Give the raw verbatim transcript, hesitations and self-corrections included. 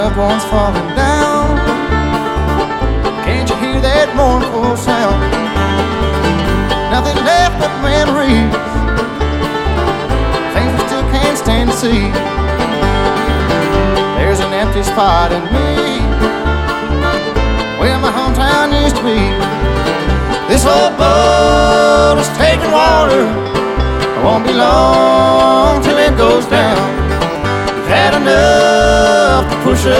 Loved ones falling down. Can't you hear that mournful sound? Nothing left but memories, things we still can't stand to see. There's an empty spot in me where my hometown used to be. This old boat is taking water, it won't be long till it goes down. We've had enough to push